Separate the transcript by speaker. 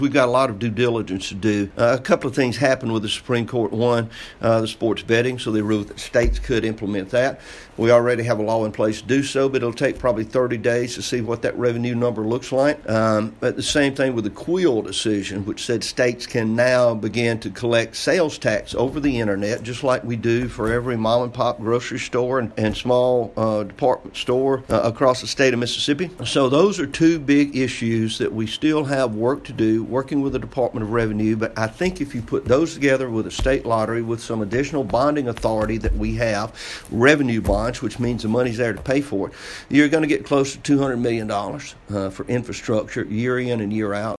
Speaker 1: We've got a lot of due diligence to do. A couple of things happened with the Supreme Court. One, the sports betting, so they ruled that states could implement that. We already have a law in place to do so, but it'll take probably 30 days to see what that revenue number looks like. But the same thing with the Quill decision, which said states can now begin to collect sales tax over the internet, just like we do for every mom-and-pop grocery store and small department store across the state of Mississippi. So those are two big issues that we still have work to do, working with the Department of Revenue. But I think if you put those together with a state lottery, with some additional bonding authority that we have, revenue bonds, which means the money's there to pay for it, you're going to get close to $200 million for infrastructure year in and year out.